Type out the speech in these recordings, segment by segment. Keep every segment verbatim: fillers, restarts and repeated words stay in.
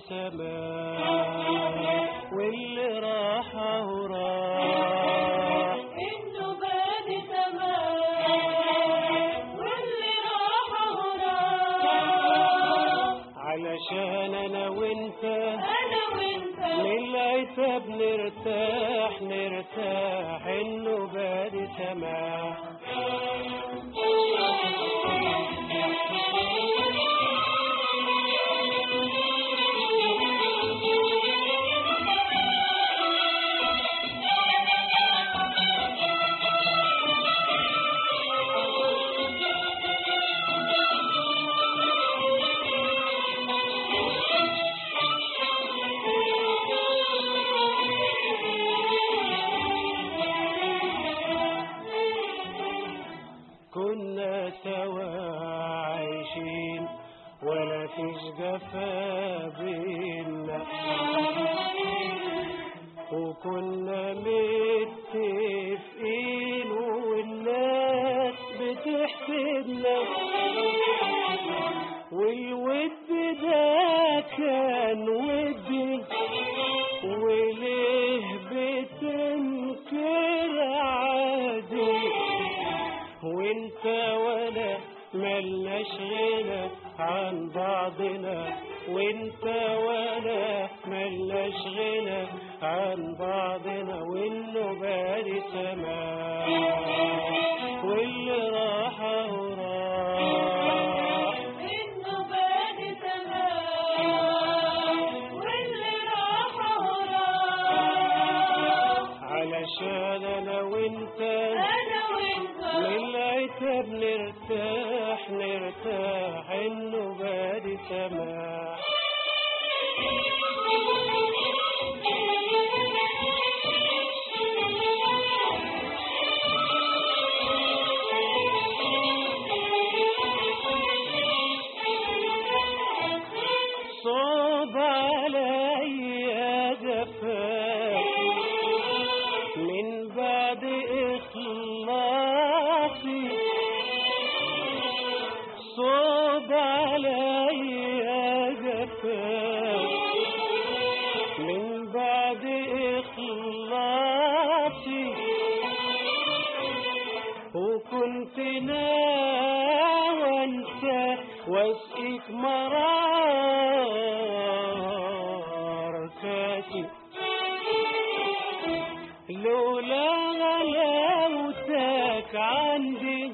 سماح واللي راح وراح إنه بادي سماح واللي راح وراح علشان أنا وإنت أنا وإنت للعتاب نرتاح نرتاح إنه بادي سماح كنا سوا عايشين ولا فيش جفا بينا وكنا متفقين والناس بتحسدنا والود ده كان ودي وليه بتنكر عادي وانت ولا ملناش غنى عن بعضنا وانت ولا ملناش غنى عن بعضنا وانه بادي سماح واللي راح وراح إنه بادي سماح واللي راح وراح علشان انا وانت أنا وإنت للعتاب نرتاح نرتاح انه بادي سماح صوب عليا جفاك من بعد إخلاصي صوب عليا جفاك من بعد إخلاصي وكنت ناوى انسى واسقيك مرار كاسي لولا غلاوتك عندي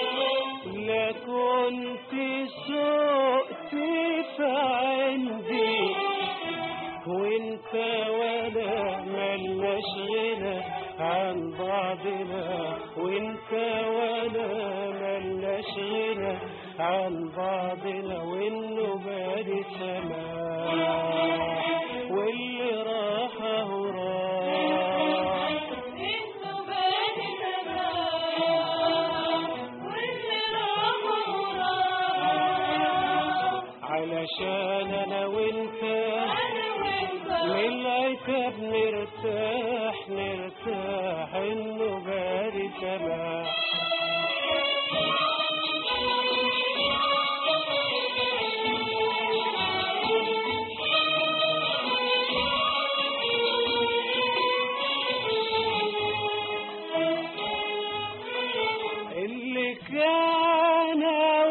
لكنت سقت في عندي وانت ولا ملناش غنى عن بعضنا وانت ولا ملناش غنى عن بعضنا وانه بادي سماح واللي راح وراح إنه بادي سماح واللي راح وراح علشان انا وانت أنا وإنت للعتاب نرتاح نرتاح انه بادي سماح اللي كان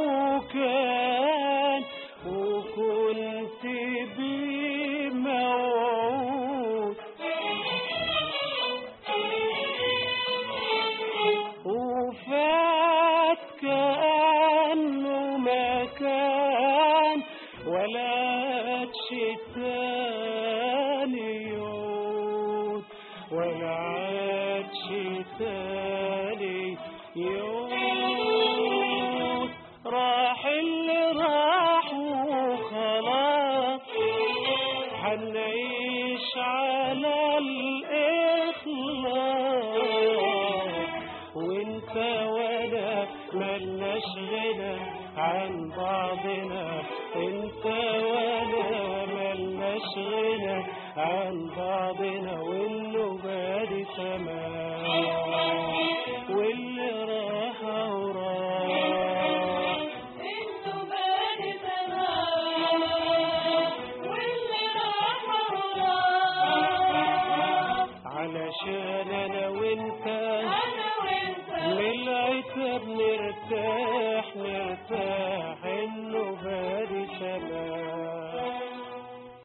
وكان وكنت بيه موعود وفات كأنه ما كان ولا عادش تاني يعود ولا عادش تاني يعود راح اللي راح وخلاص حنعيش على الإخلاص وانت وانا ملناش غنى عن بعضنا انت وانا ملناش غنى عن بعضنا وانه بادي سماح